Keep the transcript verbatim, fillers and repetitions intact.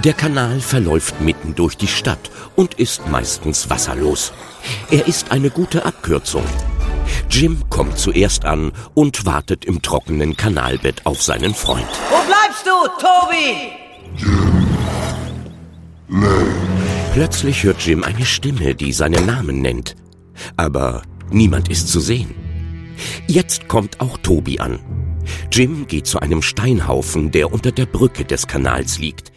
Der Kanal verläuft mitten durch die Stadt und ist meistens wasserlos. Er ist eine gute Abkürzung. Jim kommt zuerst an und wartet im trockenen Kanalbett auf seinen Freund. Wo bleibst du, Toby? Plötzlich hört Jim eine Stimme, die seinen Namen nennt. Aber niemand ist zu sehen. Jetzt kommt auch Toby an. Jim geht zu einem Steinhaufen, der unter der Brücke des Kanals liegt.